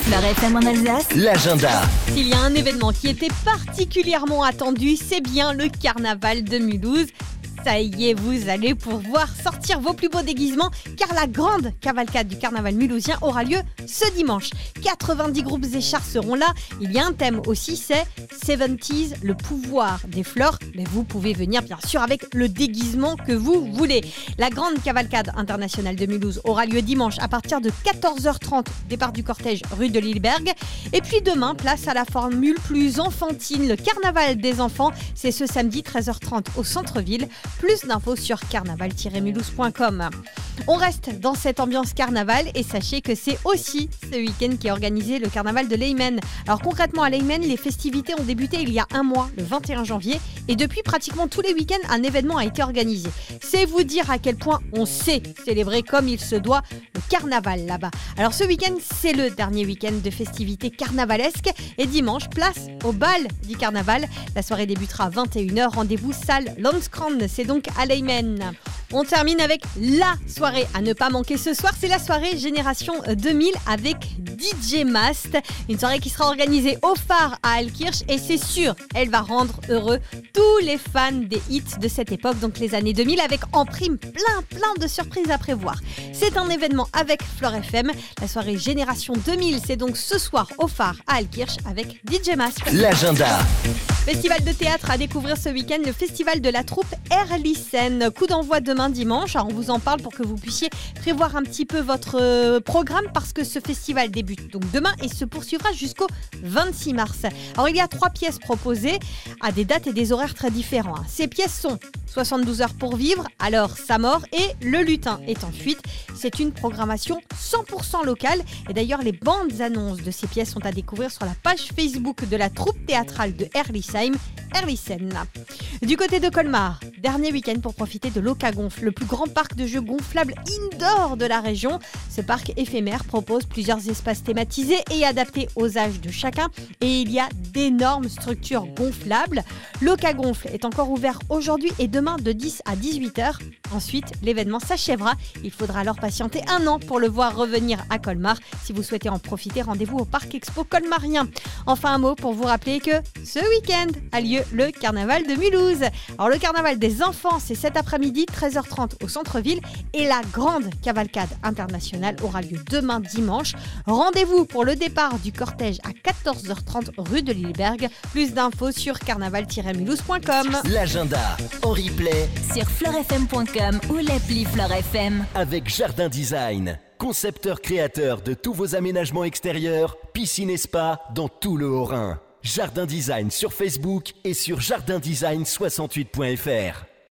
Fleur FM en Alsace, l'agenda. S'il y a un événement qui était particulièrement attendu, c'est bien le carnaval de Mulhouse. Ça y est, vous allez pouvoir sortir vos plus beaux déguisements car la grande cavalcade du carnaval mulhousien aura lieu ce dimanche. 90 groupes et chars seront là. Il y a un thème aussi, c'est 70s, le pouvoir des fleurs. Mais vous pouvez venir bien sûr avec le déguisement que vous voulez. La grande cavalcade internationale de Mulhouse aura lieu dimanche à partir de 14h30, départ du cortège rue de Lilleberg. Et puis demain, place à la formule plus enfantine, le carnaval des enfants. C'est ce samedi 13h30 au centre-ville. Plus d'infos sur carnaval-mulhouse.com. On reste dans cette ambiance carnaval et sachez que c'est aussi ce week-end qu'est organisé le carnaval de Leymen. Alors concrètement à Leymen, les festivités ont débuté il y a un mois, le 21 janvier, et depuis pratiquement tous les week-ends, un événement a été organisé. C'est vous dire à quel point on sait célébrer comme il se doit le carnaval là-bas. Alors ce week-end, c'est le dernier week-end de festivités carnavalesques et dimanche, place au bal du carnaval. La soirée débutera à 21h, rendez-vous salle Landskrans, c'est donc à Leymen. On termine avec la soirée à ne pas manquer ce soir, c'est la soirée Génération 2000 avec DJ Mast. Une soirée qui sera organisée au phare à Altkirch et c'est sûr, elle va rendre heureux tous les fans des hits de cette époque, donc les années 2000, avec en prime plein de surprises à prévoir. C'est un événement avec Fleur FM. La soirée Génération 2000, c'est donc ce soir au phare à Altkirch avec DJ Mast. L'agenda. Festival de théâtre à découvrir ce week-end, le festival de la troupe Erlisen. Coup d'envoi demain dimanche. Alors on vous en parle pour que vous puissiez prévoir un petit peu votre programme parce que ce festival débute donc demain et se poursuivra jusqu'au 26 mars. Alors il y a 3 pièces proposées à des dates et des horaires très différents. Ces pièces sont 72 heures pour vivre, alors sa mort et Le lutin est en fuite. C'est une programmation 100% locale et d'ailleurs les bandes annonces de ces pièces sont à découvrir sur la page Facebook de la troupe théâtrale de Erlisen. Du côté de Colmar, dernier week-end pour profiter de l'Okagonfl, le plus grand parc de jeux gonflables indoor de la région. Ce parc éphémère propose plusieurs espaces thématisés et adaptés aux âges de chacun et il y a d'énormes structures gonflables. L'Okagonfl est encore ouvert aujourd'hui et demain de 10 à 18h. Ensuite, l'événement s'achèvera. Il faudra alors patienter 1 an pour le voir revenir à Colmar. Si vous souhaitez en profiter, rendez-vous au Parc Expo Colmarien. Enfin, un mot pour vous rappeler que ce week-end a lieu le carnaval de Mulhouse. Alors le carnaval des enfants, c'est cet après-midi, 13h30 au centre-ville et la grande cavalcade internationale aura lieu demain dimanche. Rendez-vous pour le départ du cortège à 14h30 rue de Lilleberg. Plus d'infos sur carnaval-mulhouse.com. L'agenda en replay sur fleurfm.com ou l'appli Fleur FM. avec Jardin Design. Concepteur créateur de tous vos aménagements extérieurs, piscine et spa dans tout le Haut-Rhin. Jardin Design sur Facebook et sur jardindesign68.fr.